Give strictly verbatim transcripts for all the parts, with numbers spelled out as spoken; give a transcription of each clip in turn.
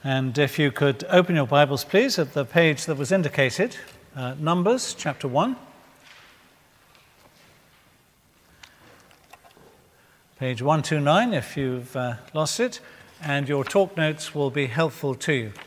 And if you could open your Bibles, please, at the page that was indicated, uh, Numbers chapter one. Page one twenty-nine, if you've uh, lost it, and your talk notes will be helpful to you.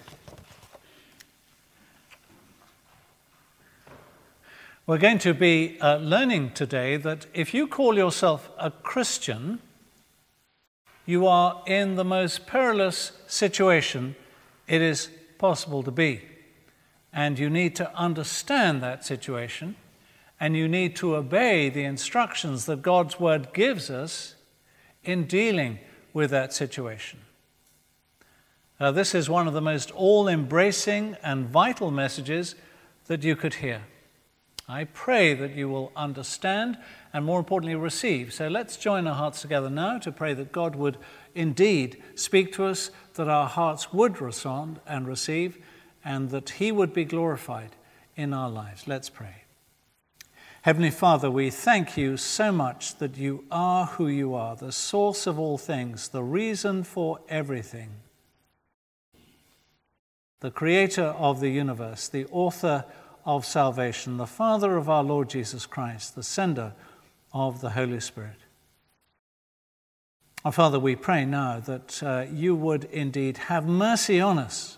We're going to be uh, learning today that if you call yourself a Christian, you are in the most perilous situation it is possible to be. And you need to understand that situation, and you need to obey the instructions that God's Word gives us in dealing with that situation. Uh, this is one of the most all-embracing and vital messages that you could hear. I pray that you will understand and, more importantly, receive. So let's join our hearts together now to pray that God would indeed speak to us, that our hearts would respond and receive, and that He would be glorified in our lives. Let's pray. Heavenly Father, we thank you so much that you are who you are, the source of all things, the reason for everything, the creator of the universe, the author of salvation, the Father of our Lord Jesus Christ, the sender of the Holy Spirit. Our Father, we pray now that uh, you would indeed have mercy on us,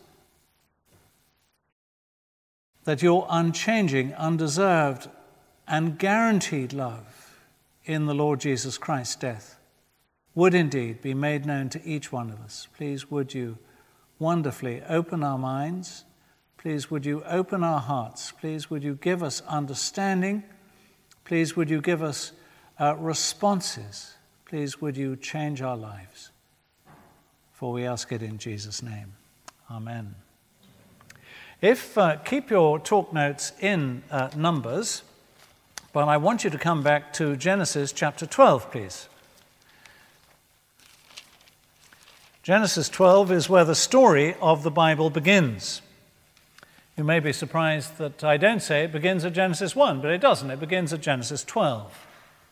that your unchanging, undeserved, and guaranteed love in the Lord Jesus Christ's death would indeed be made known to each one of us. Please would you wonderfully open our minds. Please would you open our hearts. Please would you give us understanding. Please would you give us uh, responses. Please would you change our lives. For we ask it in Jesus' name. Amen. If uh, keep your talk notes in uh, Numbers, but I want you to come back to Genesis chapter twelve, please. Genesis twelve is where the story of the Bible begins. You may be surprised that I don't say it begins at Genesis one, but it doesn't. It begins at Genesis twelve.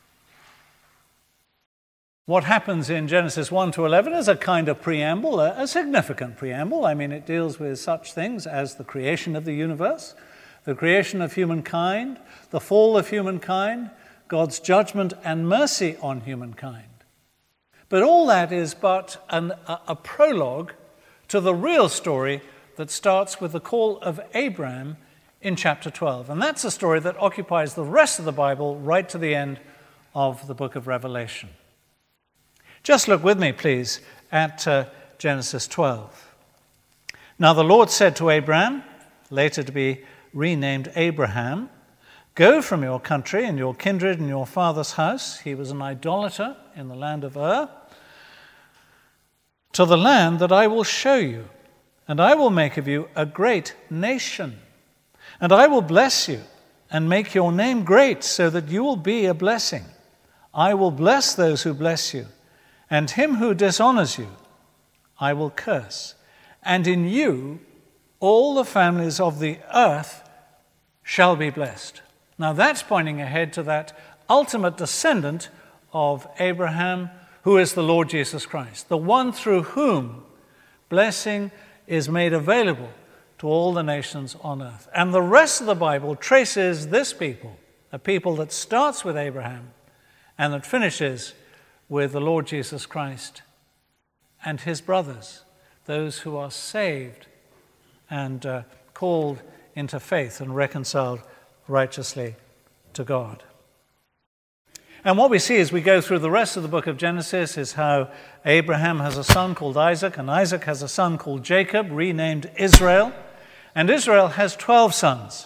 What happens in Genesis one to eleven is a kind of preamble, a, a significant preamble. I mean, it deals with such things as the creation of the universe, the creation of humankind, the fall of humankind, God's judgment and mercy on humankind. But all that is but an, a, a prologue to the real story that starts with the call of Abraham in chapter twelve. And that's a story that occupies the rest of the Bible right to the end of the book of Revelation. Just look with me, please, at uh, Genesis twelve. Now the Lord said to Abraham, later to be renamed Abraham, "Go from your country and your kindred and your father's house," he was an idolater in the land of Ur, "to the land that I will show you, and I will make of you a great nation. And I will bless you and make your name great so that you will be a blessing. I will bless those who bless you, and him who dishonors you I will curse. And in you all the families of the earth shall be blessed." Now that's pointing ahead to that ultimate descendant of Abraham, who is the Lord Jesus Christ, the one through whom blessing is made available to all the nations on earth. And the rest of the Bible traces this people, a people that starts with Abraham and that finishes with the Lord Jesus Christ and his brothers, those who are saved and uh, called into faith and reconciled righteously to God. And what we see as we go through the rest of the book of Genesis is how Abraham has a son called Isaac, and Isaac has a son called Jacob, renamed Israel, and Israel has twelve sons.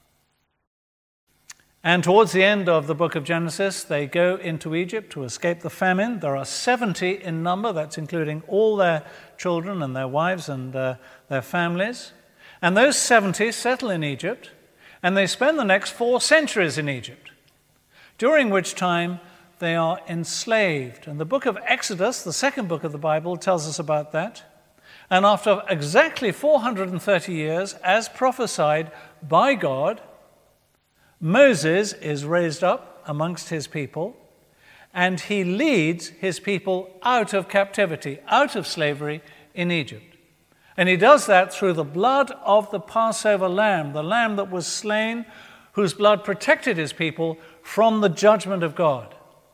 And towards the end of the book of Genesis, they go into Egypt to escape the famine. There are seventy in number, that's including all their children and their wives and uh, their families. And those seventy settle in Egypt, and they spend the next four centuries in Egypt, during which time they are enslaved. And the book of Exodus, the second book of the Bible, tells us about that. And after exactly four hundred thirty years, as prophesied by God, Moses is raised up amongst his people, and he leads his people out of captivity, out of slavery in Egypt. And he does that through the blood of the Passover lamb, the lamb that was slain, whose blood protected his people from the judgment of God.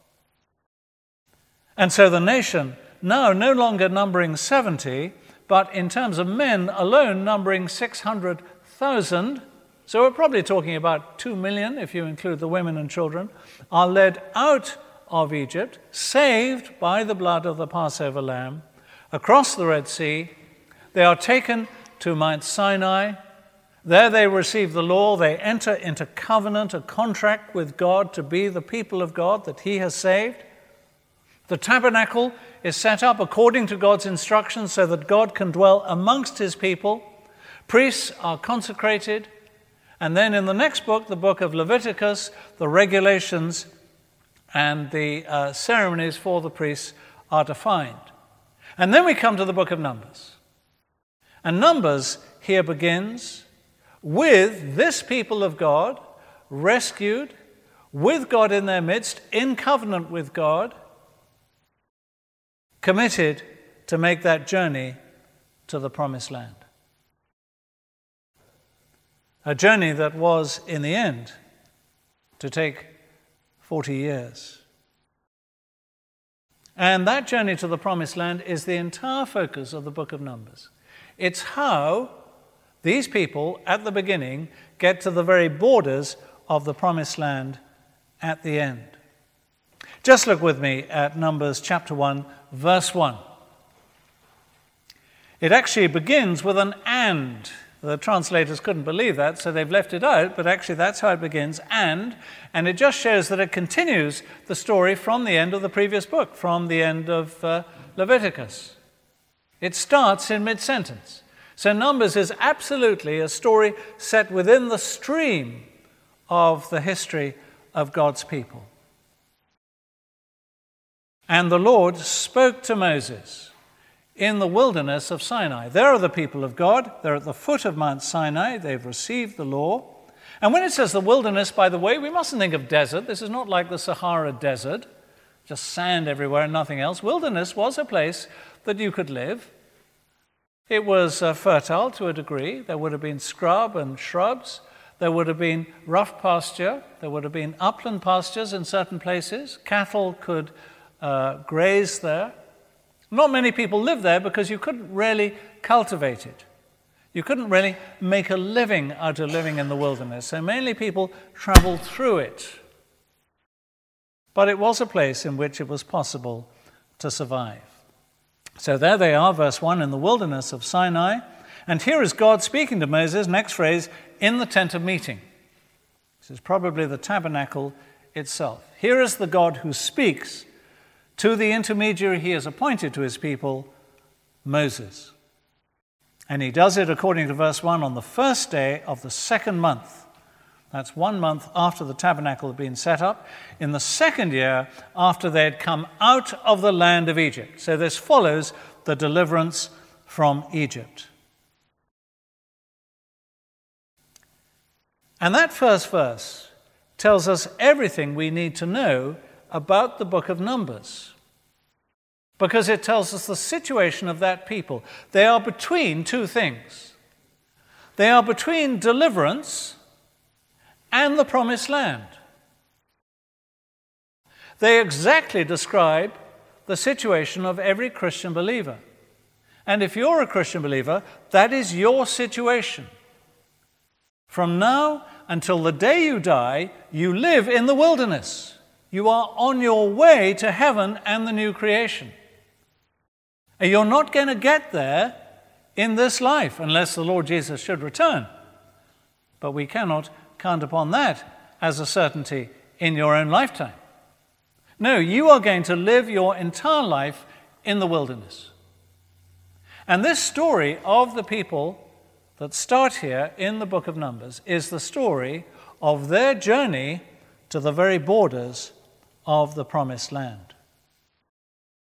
And so the nation, now no longer numbering seventy, but in terms of men alone numbering six hundred thousand, so we're probably talking about two million if you include the women and children, are led out of Egypt, saved by the blood of the Passover lamb, across the Red Sea. They are taken to Mount Sinai. There they receive the law. They enter into covenant, a contract with God to be the people of God that he has saved. The tabernacle is set up according to God's instructions so that God can dwell amongst his people. Priests are consecrated. And then in the next book, the book of Leviticus, the regulations and the uh, ceremonies for the priests are defined. And then we come to the book of Numbers. And Numbers here begins with this people of God, rescued, with God in their midst, in covenant with God, committed to make that journey to the promised land. A journey that was, in the end, to take forty years. And that journey to the promised land is the entire focus of the book of Numbers. It's how these people, at the beginning, get to the very borders of the promised land at the end. Just look with me at Numbers chapter one, verse one. It actually begins with an and. The translators couldn't believe that, so they've left it out, but actually that's how it begins, and, and it just shows that it continues the story from the end of the previous book, from the end of uh, Leviticus. It starts in mid-sentence. So Numbers is absolutely a story set within the stream of the history of God's people. And the Lord spoke to Moses in the wilderness of Sinai. There are the people of God. They're at the foot of Mount Sinai. They've received the law. And when it says the wilderness, by the way, we mustn't think of desert. This is not like the Sahara Desert, just sand everywhere and nothing else. Wilderness was a place that you could live. It was uh, fertile to a degree. There would have been scrub and shrubs. There would have been rough pasture. There would have been upland pastures in certain places. Cattle could uh, graze there. Not many people lived there because you couldn't really cultivate it. You couldn't really make a living out of living in the wilderness. So mainly people traveled through it. But it was a place in which it was possible to survive. So there they are, verse one, in the wilderness of Sinai. And here is God speaking to Moses, next phrase, in the tent of meeting. This is probably the tabernacle itself. Here is the God who speaks to the intermediary he has appointed to his people, Moses. And he does it, according to verse one, on the first day of the second month. That's one month after the tabernacle had been set up, in the second year after they had come out of the land of Egypt. So this follows the deliverance from Egypt. And that first verse tells us everything we need to know about the book of Numbers, because it tells us the situation of that people. They are between two things. They are between deliverance and the promised land. They exactly describe the situation of every Christian believer. And if you're a Christian believer, that is your situation. From now until the day you die, you live in the wilderness. You are on your way to heaven and the new creation. And you're not going to get there in this life unless the Lord Jesus should return. But we cannot count upon that as a certainty in your own lifetime. No, you are going to live your entire life in the wilderness. And this story of the people that start here in the book of Numbers is the story of their journey to the very borders of the promised land.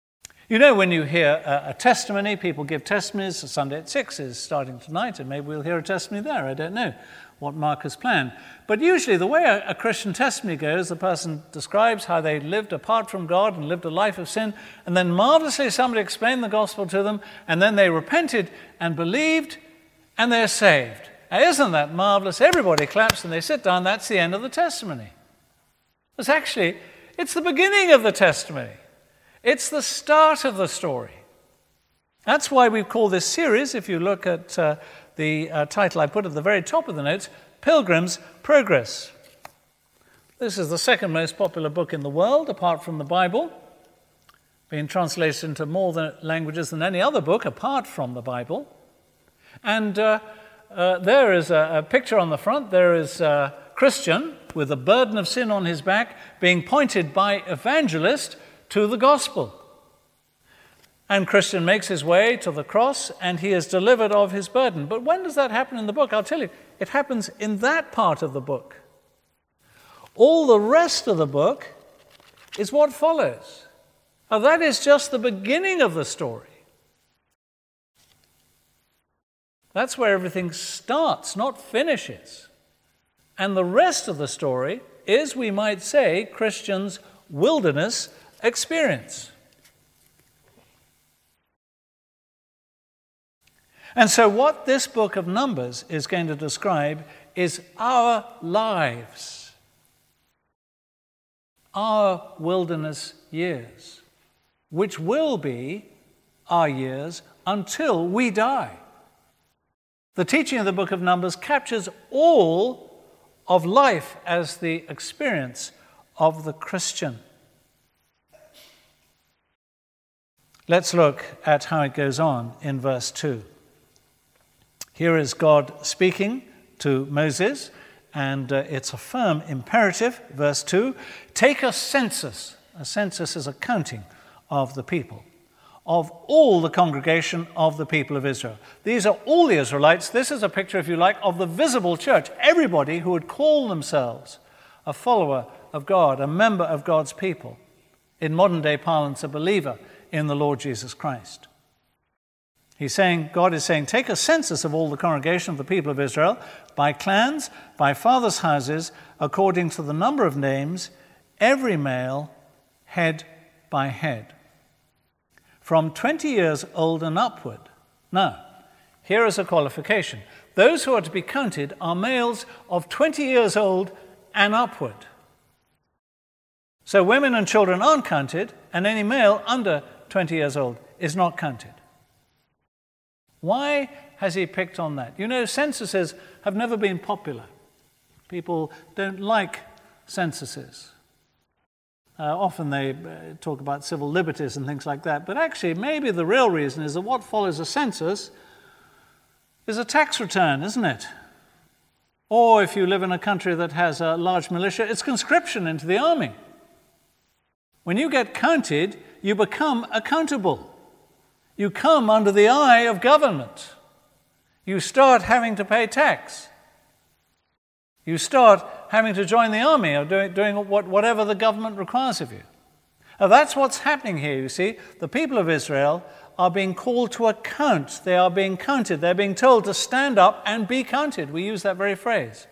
You know, when you hear a, a testimony, people give testimonies. Sunday at six is starting tonight, and maybe we'll hear a testimony there. I don't know what Mark has planned. But usually the way a, a Christian testimony goes, the person describes how they lived apart from God and lived a life of sin, and then marvelously somebody explained the gospel to them, and then they repented and believed, and they're saved. Now, isn't that marvelous? Everybody claps and they sit down. That's the end of the testimony. It's actually, it's the beginning of the testimony. It's the start of the story. That's why we call this series, if you look at uh, the uh, title I put at the very top of the notes, Pilgrim's Progress. This is the second most popular book in the world, apart from the Bible, being translated into more than languages than any other book apart from the Bible. And uh, uh, there is a, a picture on the front. There is a Christian with the burden of sin on his back being pointed by evangelist to the gospel. And Christian makes his way to the cross and he is delivered of his burden. But when does that happen in the book? I'll tell you, it happens in that part of the book. All the rest of the book is what follows. Now, that is just the beginning of the story. That's where everything starts, not finishes. And the rest of the story is, we might say, Christian's wilderness experience. And so what this book of Numbers is going to describe is our lives, our wilderness years, which will be our years until we die. The teaching of the book of Numbers captures all of life as the experience of the Christian. Let's look at how it goes on in verse two. Here is God speaking to Moses, and uh, it's a firm imperative. Verse two, take a census. A census is a counting of the people, of all the congregation of the people of Israel. These are all the Israelites. This is a picture, if you like, of the visible church. Everybody who would call themselves a follower of God, a member of God's people. In modern day parlance, a believer in the Lord Jesus Christ. He's saying, God is saying, take a census of all the congregation of the people of Israel, by clans, by fathers' houses, according to the number of names, every male, head by head, from twenty years old and upward. Now, here is a qualification. Those who are to be counted are males of twenty years old and upward. So women and children aren't counted, and any male under twenty years old is not counted. Why has he picked on that? You know, censuses have never been popular. People don't like censuses. Uh, often they uh, talk about civil liberties and things like that, but actually maybe the real reason is that what follows a census is a tax return, isn't it? Or if you live in a country that has a large militia, it's conscription into the army. When you get counted, you become accountable. You come under the eye of government. You start having to pay tax. You start having to join the army or doing, doing what, whatever the government requires of you. Now, that's what's happening here, you see. The people of Israel are being called to account. They are being counted. They're being told to stand up and be counted. We use that very phrase.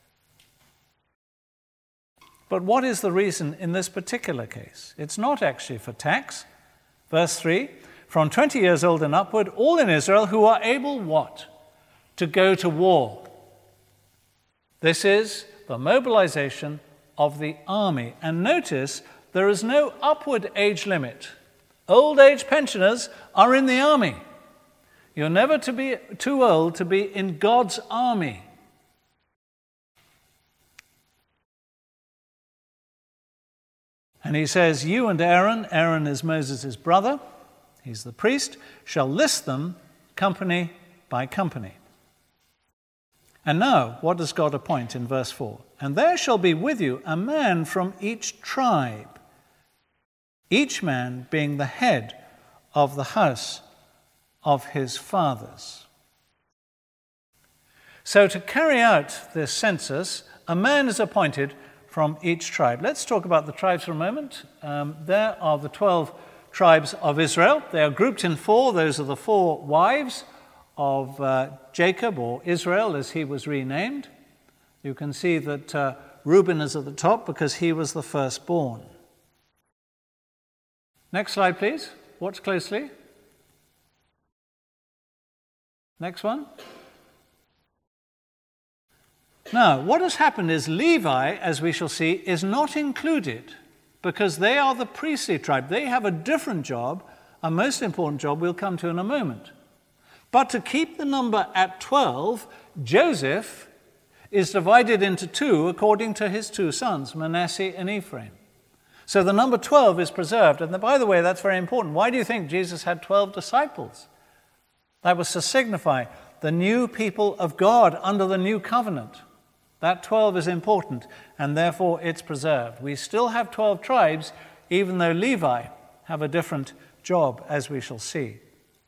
But what is the reason in this particular case? It's not actually for tax. Verse three, from twenty years old and upward, all in Israel who are able what? To go to war. This is the mobilization of the army. And notice, there is no upward age limit. Old age pensioners are in the army. You're never to be too old to be in God's army. And he says, you and Aaron, Aaron is Moses' brother, he's the priest, shall list them company by company. And now, what does God appoint in verse four? And there shall be with you a man from each tribe, each man being the head of the house of his fathers. So to carry out this census, a man is appointed from each tribe. Let's talk about the tribes for a moment. Um, there are the twelve tribes of Israel. They are grouped in four. Those are the four wives of uh, Jacob, or Israel as he was renamed. You can see that uh, Reuben is at the top because he was the firstborn. Next slide, please. Watch closely. Next one. Now, what has happened is Levi, as we shall see, is not included because they are the priestly tribe. They have a different job, a most important job we'll come to in a moment. But to keep the number at twelve, Joseph is divided into two according to his two sons, Manasseh and Ephraim. So the number twelve is preserved. And by the way, that's very important. Why do you think Jesus had twelve disciples? That was to signify the new people of God under the new covenant. That twelve is important, and therefore it's preserved. We still have twelve tribes, even though Levi have a different job, as we shall see.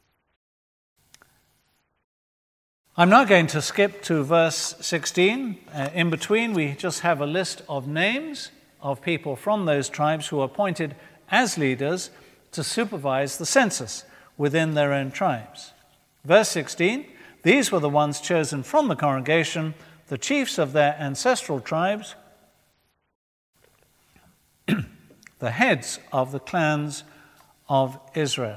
I'm now going to skip to verse sixteen. Uh, in between, we just have a list of names of people from those tribes who are appointed as leaders to supervise the census within their own tribes. Verse sixteen, these were the ones chosen from the congregation, the chiefs of their ancestral tribes, the heads of the clans of Israel.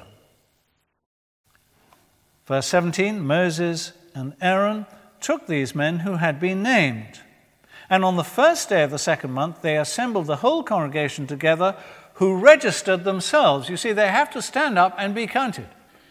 Verse seventeen, Moses and Aaron took these men who had been named, and on the first day of the second month they assembled the whole congregation together, who registered themselves. You see, they have to stand up and be counted.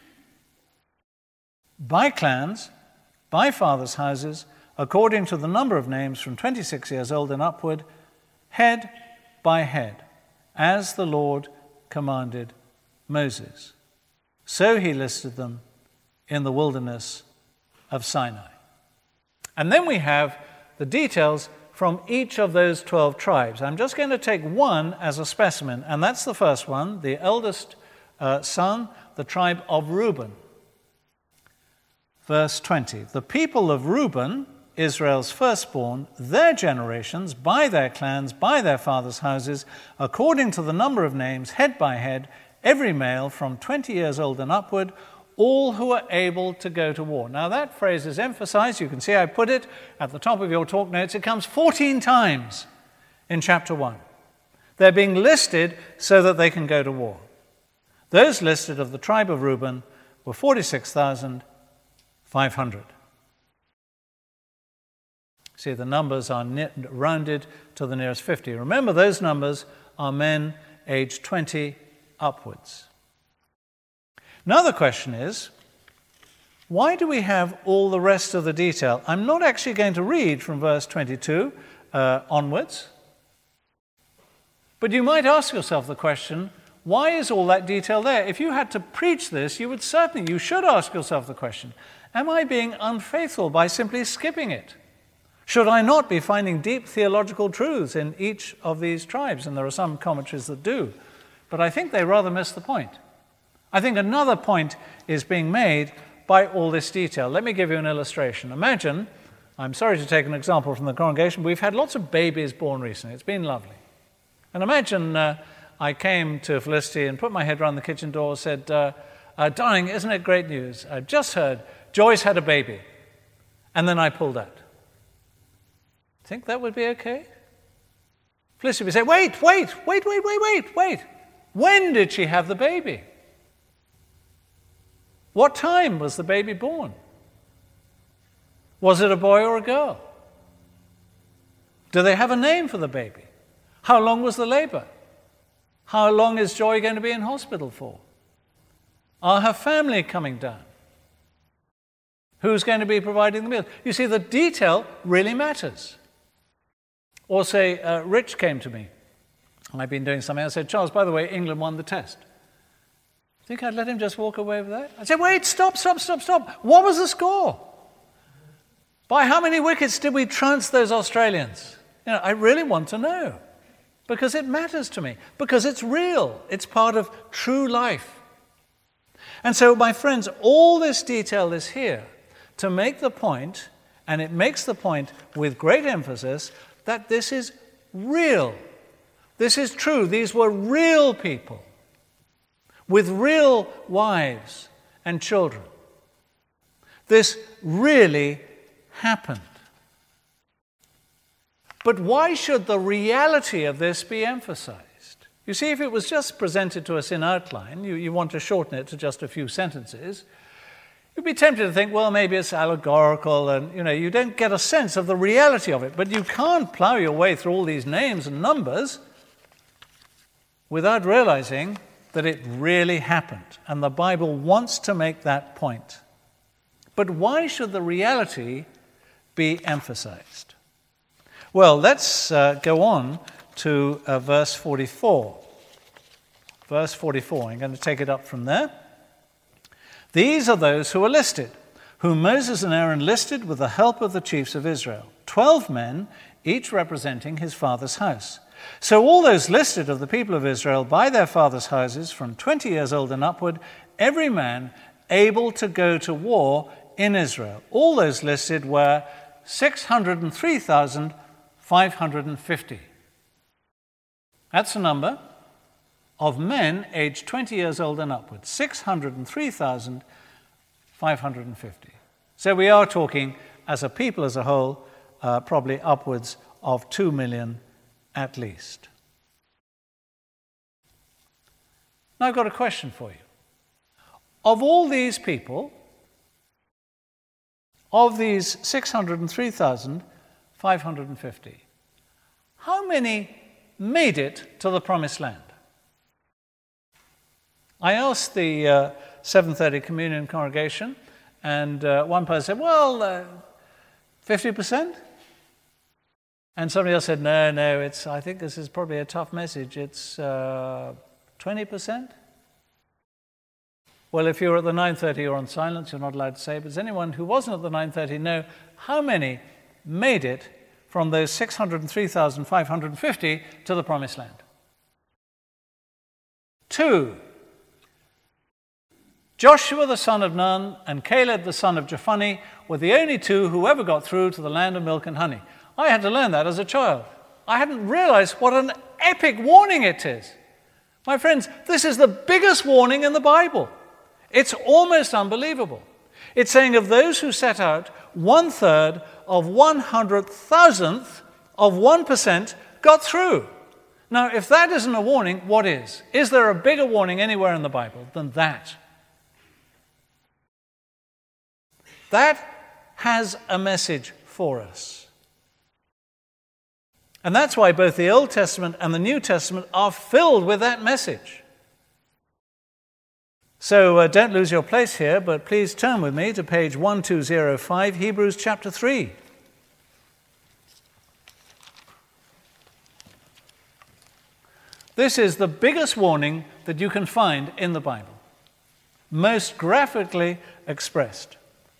By clans, by fathers' houses, according to the number of names from twenty-six years old and upward, head by head, as the Lord commanded Moses. So he listed them in the wilderness of Sinai. And then we have the details from each of those twelve tribes. I'm just going to take one as a specimen, and that's the first one, the eldest uh, son, the tribe of Reuben. Verse twenty, the people of Reuben, Israel's firstborn, their generations, by their clans, by their fathers' houses, according to the number of names, head by head, every male from twenty years old and upward, all who are able to go to war. Now that phrase is emphasized. You can see I put it at the top of your talk notes. It comes fourteen times in chapter one. They're being listed so that they can go to war. Those listed of the tribe of Reuben were forty-six thousand five hundred. See, the numbers are rounded to the nearest fifty. Remember, those numbers are men aged twenty upwards. Now the question is, why do we have all the rest of the detail? I'm not actually going to read from verse twenty-two uh, onwards, but you might ask yourself the question, why is all that detail there? If you had to preach this, you would certainly, you should ask yourself the question, am I being unfaithful by simply skipping it? Should I not be finding deep theological truths in each of these tribes? And there are some commentaries that do, but I think they rather miss the point. I think another point is being made by all this detail. Let me give you an illustration. Imagine, I'm sorry to take an example from the congregation, we've had lots of babies born recently. It's been lovely. And imagine uh, I came to Felicity and put my head around the kitchen door and said, uh, uh, darling, isn't it great news? I've just heard Joyce had a baby. And then I pulled out. Think that would be okay? Felicity would say, wait, wait, wait, wait, wait, wait, wait. When did she have the baby? What time was the baby born? Was it a boy or a girl? Do they have a name for the baby? How long was the labor? How long is Joy going to be in hospital for? Are her family coming down? Who's going to be providing the meal? You see, the detail really matters. Or say, uh, Rich came to me. I've been doing something. I said, Charles, by the way, England won the test. Think I'd let him just walk away with that? I said, wait, stop, stop, stop, stop. What was the score? By how many wickets did we trounce those Australians? You know, I really want to know. Because it matters to me. Because it's real. It's part of true life. And so, my friends, all this detail is here to make the point, and it makes the point with great emphasis, that this is real. This is true. These were real people. with real wives and children. This really happened. But why should the reality of this be emphasized? You see, if it was just presented to us in outline, you, you want to shorten it to just a few sentences, you'd be tempted to think, well, maybe it's allegorical, and you know, you don't get a sense of the reality of it. But you can't plow your way through all these names and numbers without realizing that it really happened. And the Bible wants to make that point. But why should the reality be emphasized? Well, let's uh, go on to uh, verse forty-four. Verse forty-four, I'm going to take it up from there. These are those who are listed, whom Moses and Aaron listed with the help of the chiefs of Israel. Twelve men, each representing his father's house. So all those listed of the people of Israel by their father's houses, from twenty years old and upward, every man able to go to war in Israel. All those listed were six hundred three thousand five hundred fifty. That's the number of men aged twenty years old and upwards, six hundred three thousand five hundred fifty. So we are talking, as a people as a whole, uh, probably upwards of two million at least. Now I've got a question for you. Of all these people, of these six hundred three thousand five hundred fifty, how many made it to the promised land? I asked the uh, seven thirty communion congregation, and uh, one person said, well, uh, fifty percent? And somebody else said, no, no, it's. I think this is probably a tough message. It's uh, twenty percent? Well, if you're at the nine thirty, you're on silence, you're not allowed to say, but does anyone who wasn't at the nine thirty know how many made it from those six hundred three thousand five hundred fifty to the promised land? Two. Joshua the son of Nun and Caleb the son of Jephunneh were the only two who ever got through to the land of milk and honey. I had to learn that as a child. I hadn't realized what an epic warning it is. My friends, this is the biggest warning in the Bible. It's almost unbelievable. It's saying of those who set out, one third of one hundred thousandth of one percent got through. Now, if that isn't a warning, what is? Is there a bigger warning anywhere in the Bible than that? That has a message for us. And that's why both the Old Testament and the New Testament are filled with that message. So uh, don't lose your place here, but please turn with me to page twelve oh five, Hebrews chapter three. This is the biggest warning that you can find in the Bible, most graphically expressed.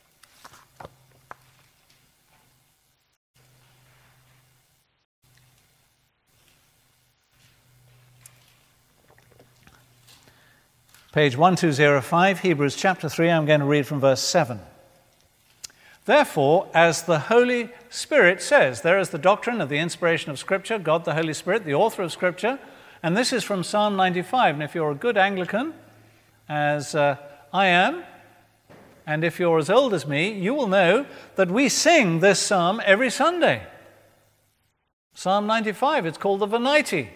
Page twelve oh five, Hebrews chapter three, I'm going to read from verse seven. Therefore, as the Holy Spirit says, there is the doctrine of the inspiration of Scripture, God the Holy Spirit, the author of Scripture, and this is from Psalm ninety-five. And if you're a good Anglican, as uh, I am, and if you're as old as me, you will know that we sing this psalm every Sunday. Psalm ninety-five, it's called the Venite.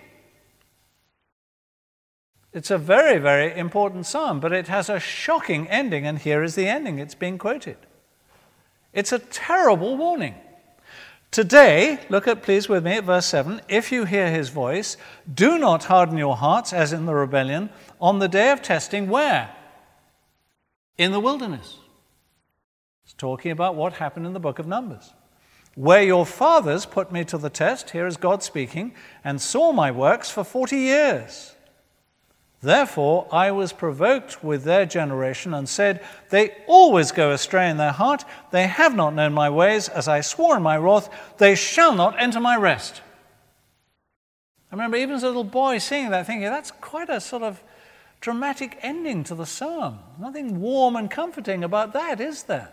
It's a very, very important psalm, but it has a shocking ending, and here is the ending. It's being quoted. It's a terrible warning. Today, look at, please with me at verse seven, if you hear his voice, do not harden your hearts as in the rebellion on the day of testing. Where? In the wilderness. It's talking about what happened in the book of Numbers. Where your fathers put me to the test, here is God speaking, and saw my works for forty years. Therefore, I was provoked with their generation and said, they always go astray in their heart. They have not known my ways. As I swore in my wrath, they shall not enter my rest. I remember even as a little boy seeing that, thinking, that's quite a sort of dramatic ending to the psalm. Nothing warm and comforting about that, is there?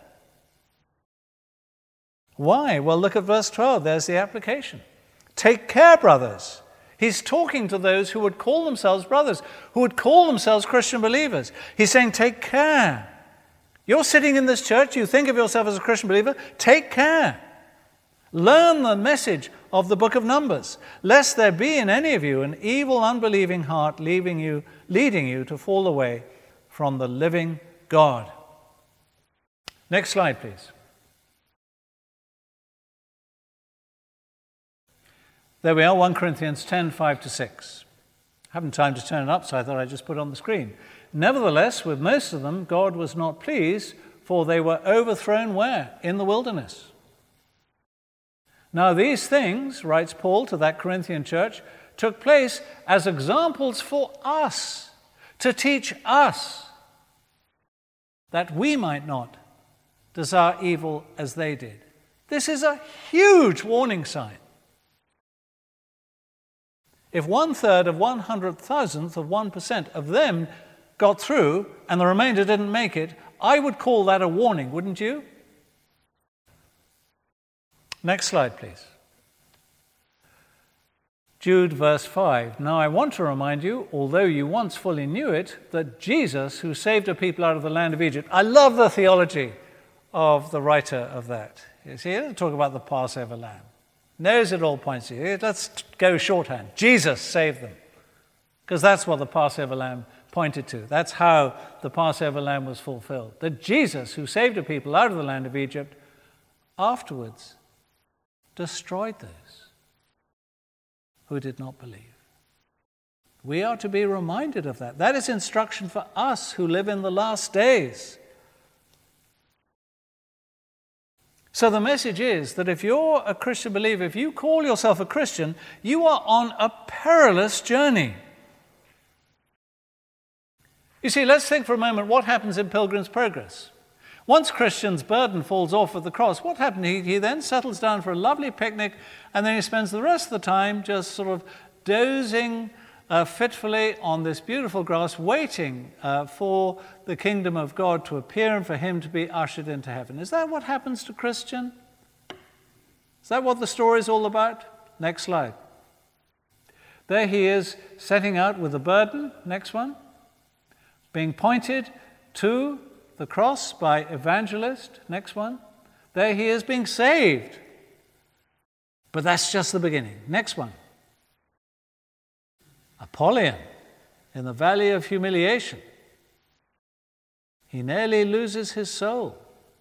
Why? Well, look at verse twelve. There's the application. Take care, brothers. He's talking to those who would call themselves brothers, who would call themselves Christian believers. He's saying, take care. You're sitting in this church, you think of yourself as a Christian believer, take care. Learn the message of the book of Numbers, lest there be in any of you an evil, unbelieving heart leaving you, leading you to fall away from the living God. Next slide, please. There we are, First Corinthians ten, five to six. I haven't time to turn it up, so I thought I'd just put it on the screen. Nevertheless, with most of them, God was not pleased, for they were overthrown where? In the wilderness. Now these things, writes Paul to that Corinthian church, took place as examples for us, to teach us that we might not desire evil as they did. This is a huge warning sign. If one third of one hundred thousandth of one percent of them got through and the remainder didn't make it, I would call that a warning, wouldn't you? Next slide, please. Jude verse five. Now I want to remind you, although you once fully knew it, that Jesus, who saved a people out of the land of Egypt. I love the theology of the writer of that. You see, he doesn't talk about the Passover lamb. Knows it all points to you. Let's go shorthand. Jesus saved them. Because that's what the Passover lamb pointed to. That's how the Passover lamb was fulfilled. That Jesus, who saved a people out of the land of Egypt, afterwards destroyed those who did not believe. We are to be reminded of that. That is instruction for us who live in the last days. So the message is that if you're a Christian believer, if you call yourself a Christian, you are on a perilous journey. You see, let's think for a moment what happens in Pilgrim's Progress. Once Christian's burden falls off at the cross, what happened? He, he then settles down for a lovely picnic, and then he spends the rest of the time just sort of dozing uh, fitfully on this beautiful grass, waiting uh, for the kingdom of God to appear and for him to be ushered into heaven. Is that what happens to Christian? Is that what the story is all about? Next slide. There he is setting out with a burden. Next one. Being pointed to the cross by evangelist. Next one. There he is being saved. But that's just the beginning. Next one. Apollyon in the valley of humiliation. He nearly loses his soul.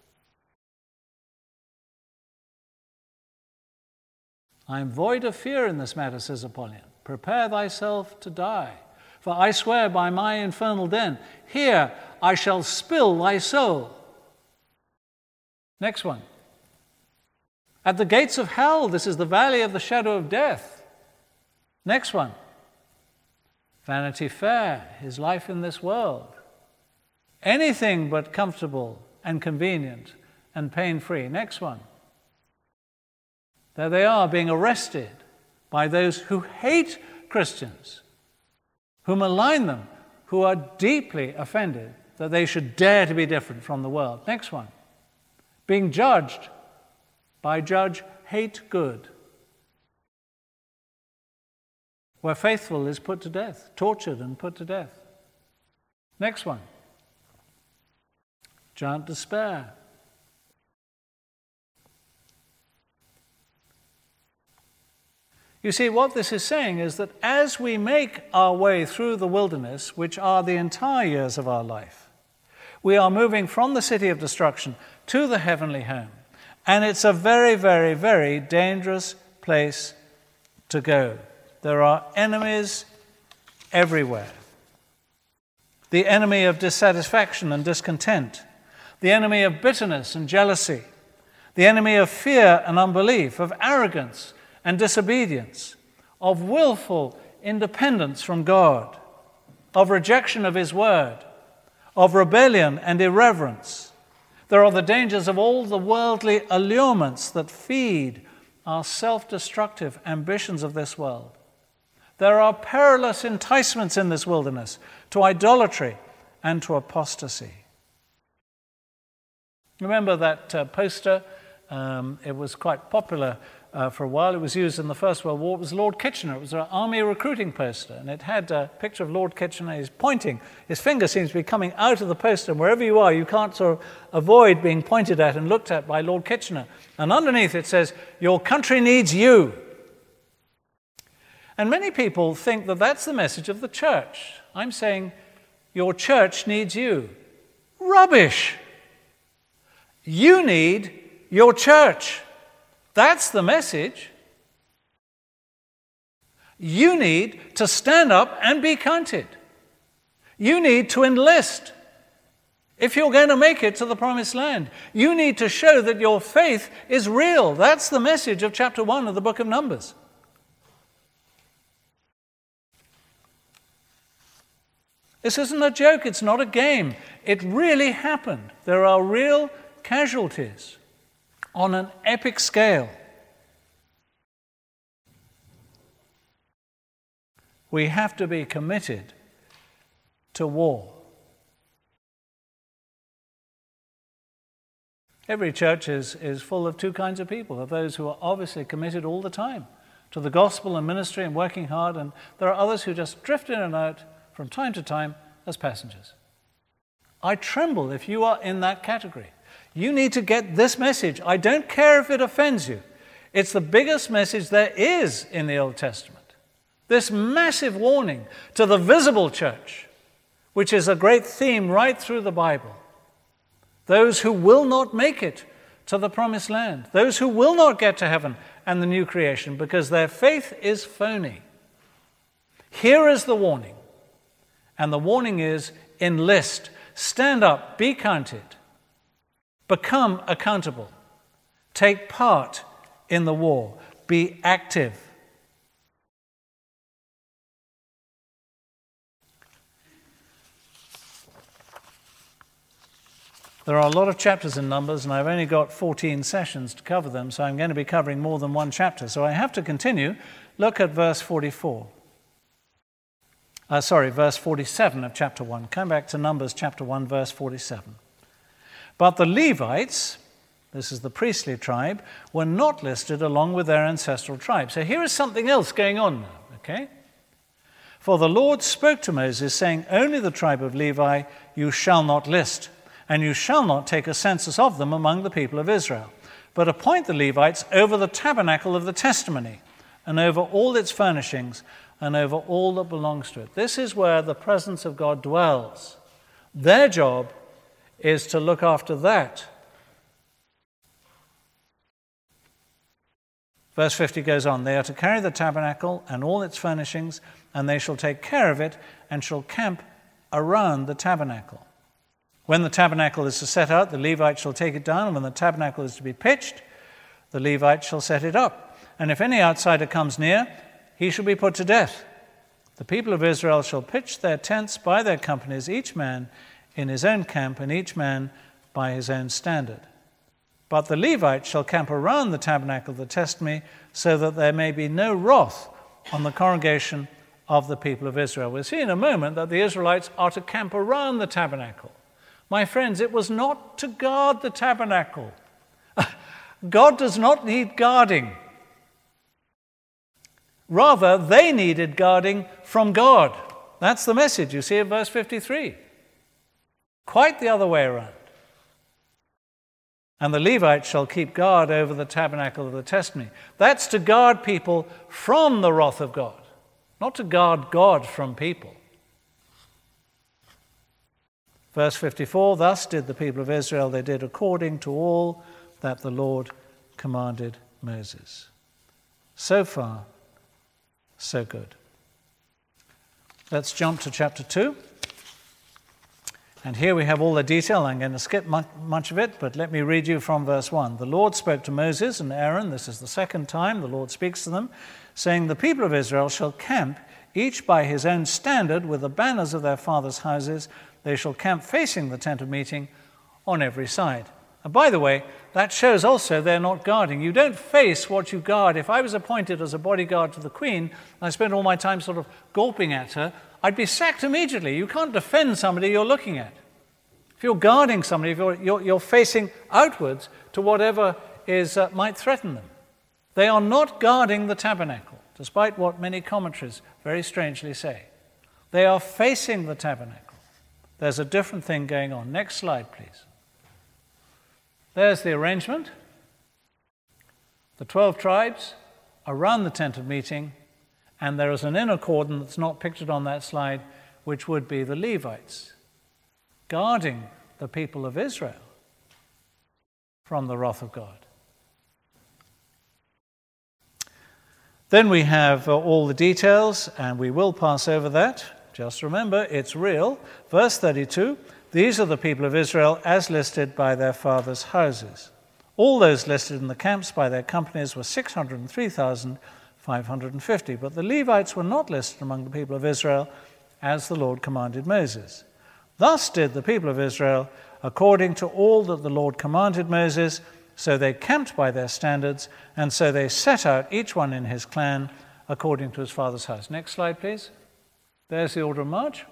I am void of fear in this matter, says Apollyon. Prepare thyself to die. For I swear by my infernal den, here I shall spill thy soul. Next one. At the gates of hell, this is the valley of the shadow of death. Next one. Vanity Fair, his life in this world. Anything but comfortable and convenient and pain-free. Next one. There they are being arrested by those who hate Christians, who malign them, who are deeply offended that they should dare to be different from the world. Next one. Being judged by Judge Hate Good, where faithful is put to death, tortured and put to death. Next one. Giant despair. You see, what this is saying is that as we make our way through the wilderness, which are the entire years of our life, we are moving from the city of destruction to the heavenly home. And it's a very, very, very dangerous place to go. There are enemies everywhere. The enemy of dissatisfaction and discontent. The enemy of bitterness and jealousy. The enemy of fear and unbelief, of arrogance and disobedience, of willful independence from God, of rejection of His word, of rebellion and irreverence. There are the dangers of all the worldly allurements that feed our self-destructive ambitions of this world. There are perilous enticements in this wilderness to idolatry and to apostasy. Remember that uh, poster? Um, it was quite popular uh, for a while. It was used in the First World War. It was Lord Kitchener. It was an army recruiting poster, and it had a picture of Lord Kitchener. He's pointing. His finger seems to be coming out of the poster, and wherever you are, you can't sort of avoid being pointed at and looked at by Lord Kitchener. And underneath it says, "Your country needs you." And many people think that that's the message of the church. I'm saying, your church needs you. Rubbish! You need your church. That's the message. You need to stand up and be counted. You need to enlist. If you're going to make it to the promised land, you need to show that your faith is real. That's the message of chapter one of the book of Numbers. This isn't a joke. It's not a game. It really happened. There are real casualties on an epic scale. We have to be committed to war. Every church is, is full of two kinds of people, of those who are obviously committed all the time to the gospel and ministry and working hard, and there are others who just drift in and out from time to time as passengers. I tremble if you are in that category. You need to get this message. I don't care if it offends you. It's the biggest message there is in the Old Testament. This massive warning to the visible church, which is a great theme right through the Bible. Those who will not make it to the promised land. Those who will not get to heaven and the new creation because their faith is phony. Here is the warning. And the warning is, enlist, stand up, be counted, become accountable, take part in the war, be active. There are a lot of chapters in Numbers, and I've only got fourteen sessions to cover them, so I'm going to be covering more than one chapter. So I have to continue. Look at verse forty-four. Uh, sorry, verse forty-seven of chapter one. Come back to Numbers chapter one, verse forty-seven. But the Levites, this is the priestly tribe, were not listed along with their ancestral tribe. So here is something else going on now, okay? For the Lord spoke to Moses, saying, only the tribe of Levi you shall not list, and you shall not take a census of them among the people of Israel, but appoint the Levites over the tabernacle of the testimony, and over all its furnishings, and over all that belongs to it. This is where the presence of God dwells. Their job is to look after that. Verse fifty goes on, they are to carry the tabernacle and all its furnishings, and they shall take care of it, and shall camp around the tabernacle. When the tabernacle is to set out, the Levite shall take it down, and when the tabernacle is to be pitched, the Levite shall set it up. And if any outsider comes near, he shall be put to death. The people of Israel shall pitch their tents by their companies, each man in his own camp, and each man by his own standard. But the Levite shall camp around the tabernacle of the testimony, so that there may be no wrath on the congregation of the people of Israel. We'll see in a moment that the Israelites are to camp around the tabernacle. My friends, it was not to guard the tabernacle. God does not need guarding. Rather, they needed guarding from God. That's the message you see in verse fifty-three. Quite the other way around. And the Levites shall keep guard over the tabernacle of the testimony. That's to guard people from the wrath of God, not to guard God from people. Verse fifty-four, thus did the people of Israel, they did according to all that the Lord commanded Moses. So far, so good. Let's jump to chapter two. And here we have all the detail. I'm going to skip much of it, but let me read you from verse one. The Lord spoke to Moses and Aaron. This is the second time the Lord speaks to them, saying, the people of Israel shall camp, each by his own standard, with the banners of their fathers' houses. They shall camp facing the tent of meeting on every side. And by the way, that shows also they're not guarding. You don't face what you guard. If I was appointed as a bodyguard to the Queen, and I spent all my time sort of gawping at her, I'd be sacked immediately. You can't defend somebody you're looking at. If you're guarding somebody, if you're, you're, you're facing outwards to whatever is uh, might threaten them. They are not guarding the tabernacle, despite what many commentaries very strangely say. They are facing the tabernacle. There's a different thing going on. Next slide, please. There's the arrangement. The twelve tribes around the tent of meeting, and there is an inner cordon that's not pictured on that slide, which would be the Levites, guarding the people of Israel from the wrath of God. Then we have uh, all the details, and we will pass over that. Just remember, it's real. Verse thirty-two, these are the people of Israel as listed by their fathers' houses. All those listed in the camps by their companies were six hundred three thousand five hundred fifty, but the Levites were not listed among the people of Israel as the Lord commanded Moses. Thus did the people of Israel according to all that the Lord commanded Moses, so they camped by their standards, and so they set out each one in his clan according to his father's house. Next slide, please. There's the order of march,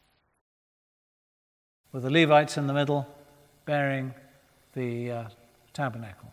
with the Levites in the middle bearing the uh, tabernacle.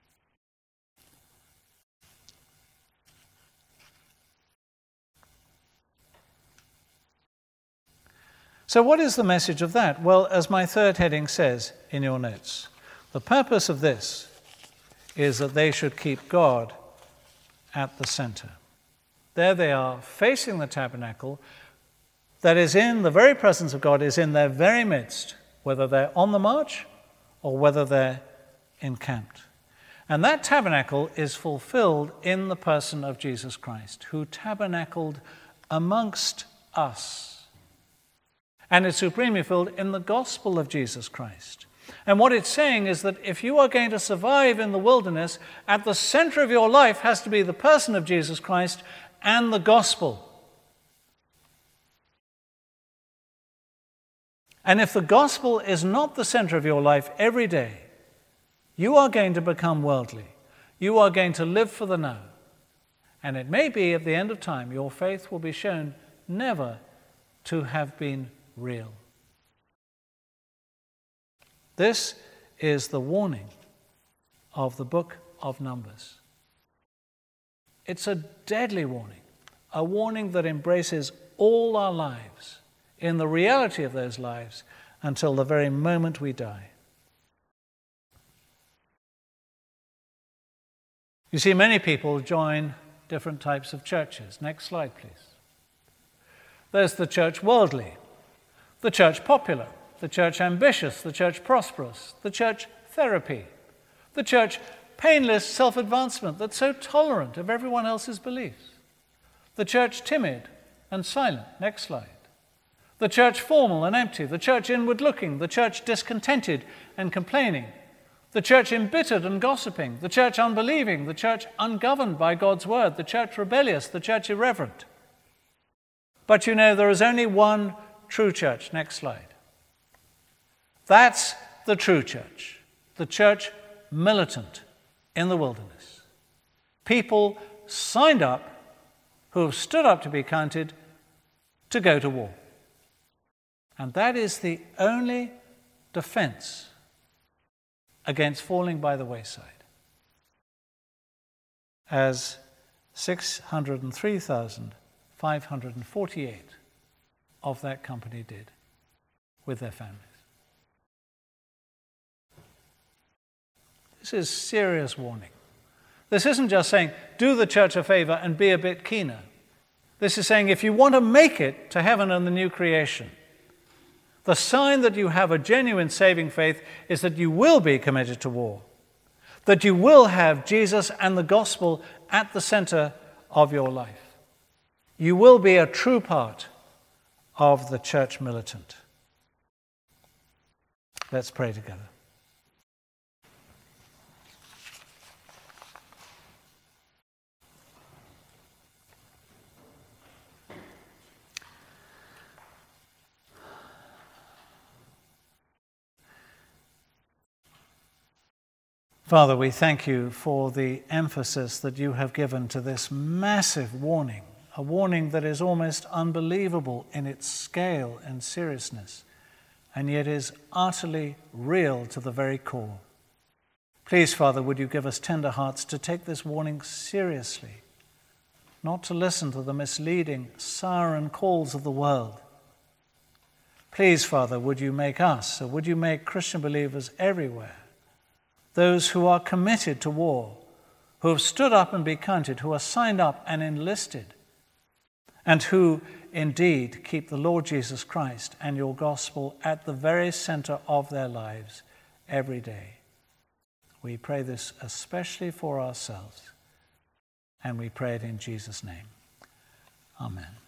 So what is the message of that? Well, as my third heading says in your notes, the purpose of this is that they should keep God at the center. There they are, facing the tabernacle that is in the very presence of God, is in their very midst, whether they're on the march or whether they're encamped. And that tabernacle is fulfilled in the person of Jesus Christ, who tabernacled amongst us. And it's supremely filled in the gospel of Jesus Christ. And what it's saying is that if you are going to survive in the wilderness, at the center of your life has to be the person of Jesus Christ and the gospel. And if the gospel is not the center of your life every day, you are going to become worldly. You are going to live for the now. And it may be at the end of time your faith will be shown never to have been real. This is the warning of the book of Numbers. It's a deadly warning, a warning that embraces all our lives in the reality of those lives until the very moment we die. You see, many people join different types of churches. Next slide, please. There's the church worldly, the church popular, the church ambitious, the church prosperous, the church therapy, the church painless self-advancement that's so tolerant of everyone else's beliefs, the church timid and silent. Next slide. The church formal and empty, the church inward-looking, the church discontented and complaining, the church embittered and gossiping, the church unbelieving, the church ungoverned by God's word, the church rebellious, the church irreverent. But you know, there is only one true church. Next slide. That's the true church, the church militant in the wilderness. People signed up who have stood up to be counted to go to war. And that is the only defense against falling by the wayside, as six hundred three thousand five hundred forty-eight of that company did with their families. This is serious warning. This isn't just saying, do the church a favor and be a bit keener. This is saying, if you want to make it to heaven and the new creation, the sign that you have a genuine saving faith is that you will be committed to war, that you will have Jesus and the gospel at the center of your life. You will be a true part of the church militant. Let's pray together. Father, we thank you for the emphasis that you have given to this massive warning, a warning that is almost unbelievable in its scale and seriousness, and yet is utterly real to the very core. Please, Father, would you give us tender hearts to take this warning seriously, not to listen to the misleading siren calls of the world. Please, Father, would you make us, or would you make Christian believers everywhere, those who are committed to war, who have stood up and be counted, who are signed up and enlisted, and who indeed keep the Lord Jesus Christ and your gospel at the very center of their lives every day. We pray this especially for ourselves, and we pray it in Jesus' name. Amen.